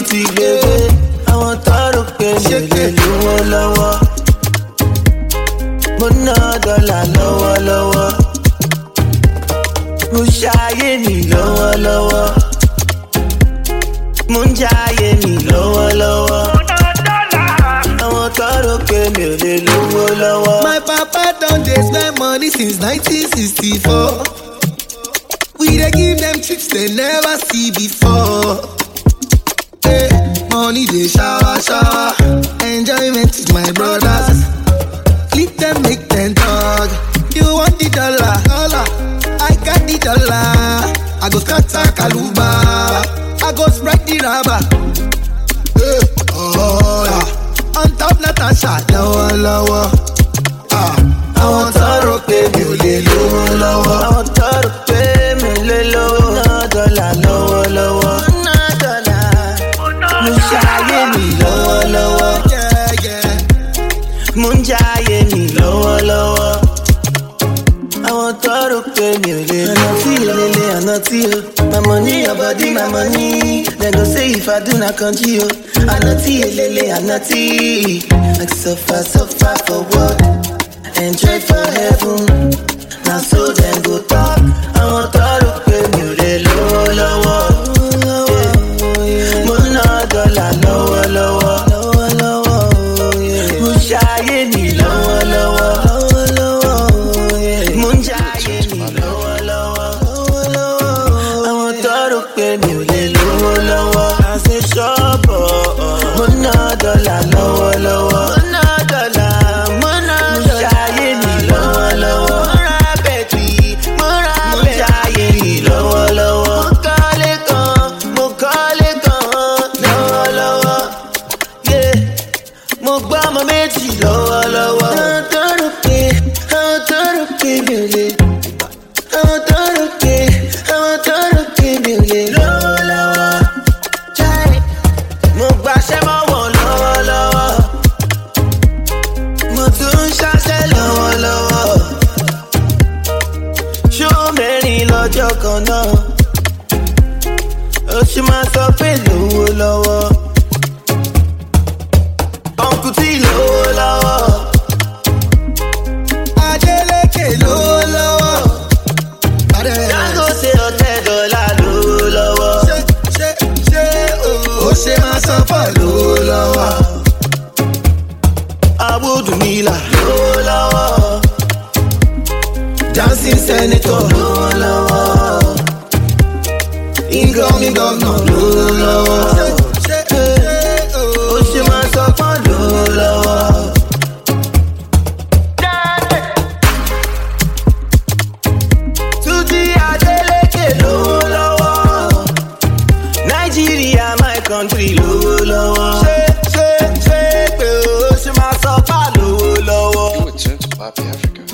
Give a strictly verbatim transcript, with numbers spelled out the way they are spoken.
ti gbégbé. Àwọn tọrọ pé mi ò lè lówó lọ́wọ́. Mo ná dọ́là lọ́wọ́lọ́wọ́. Mo ṣayé mi lọ́wọ́lọ́wọ́. Mo ń jayé mi lọ́wọ́lọ́wọ́. Àwọn tọrọ pé mi ò lè lówó lọ́wọ́. My papa don dey spend money since nineteen sixty-four. We dey give them trips they never see before. Hey, money dey shower shower. Enjoyment with my brothers. Leave them make them talk. You want the dollar, dollar. I got the dollar. I go scatter Kaluba. I go spread the rubber. Hey, oh yeah. On top Natasha, lower, lower. Ah, Àwọn tọrọ pé mi ò lè lówó lọ́wọ́. Àwọn tọrọ pé mi ò lè lówó. Mo ná dọ́là lọ́wọ́lọ́wọ́. Mo ná dọ́là. Mo ṣayé mi lọ́wọ́lọ́wọ́. yeah, yeah. Mo ń jayé mi lọ́wọ́lọ́wọ́. Àwọn tọrọ pé mi ò lè lówó. Àná tí ìlélẹ̀ àná tí o. My money, your body, my money. They go say if I do not country o. Àná tí ìlélẹ̀ àná tí. Like suffer, suffer for what? Enjoy for heaven. Now so then go talk. I want to look at me, they low, low. Mo ná dọ́là lọ́wọ́ lọ́wọ́. Mo ṣayé mi lọ́wọ́ lọ́wọ́. Mo ń jayé mi lọ́wọ́ lọ́wọ́. Àwọn tọrọ pé mi ò lè lówó lọ́wọ́. I say ṣọ́bọ̀. Mo ná dọ́là lọ́wọ́ lọ́wọ́. Mo ná dọ́là. Mo ná dọ́là. Lọ́wọ́lọ́wọ́. Àwọn tọrọ pé, àwọn tọrọ pé mi ò lè. Àwọn tọrọ pé, àwọn tọrọ pé mi ò lè. Lọ́wọ́lọ́wọ́. Jai, mo gbàṣẹ́ mọ́ wọn lọ́wọ́lọ́wọ́. Mo tún ń ṣàṣẹ lọ́wọ́lọ́wọ́. Ṣó mẹ́rin lọ́jọ́ kan náà. Ó ṣì máa sọ pé lówó lọ́wọ́. Uncle T lówó lọ́wọ́. Adeleke lówó lọ́wọ́. Dangote ọ̀tẹ̀ dọ́là lówó lọ́wọ́. Ṣé ṣé ṣé o ó ṣe máa sọ fọ́ lówó lọ́wọ́. Abudumila lówó lọ́wọ́. Dancing senator Lówó lọ́wọ́. incoming governor lówó lọ́wọ́. Ṣé ṣé ṣé o Ó ṣe máa sọ pọ́n lówó lọ́wọ́. Túnjí Adélékè lówó lọ́wọ́. Nàìjíríà my country lówó lọ́wọ́. Ṣé ṣé ṣé pé ó ṣe máa sọ pá lówó lọ́wọ́. You would turn to Papi Africa.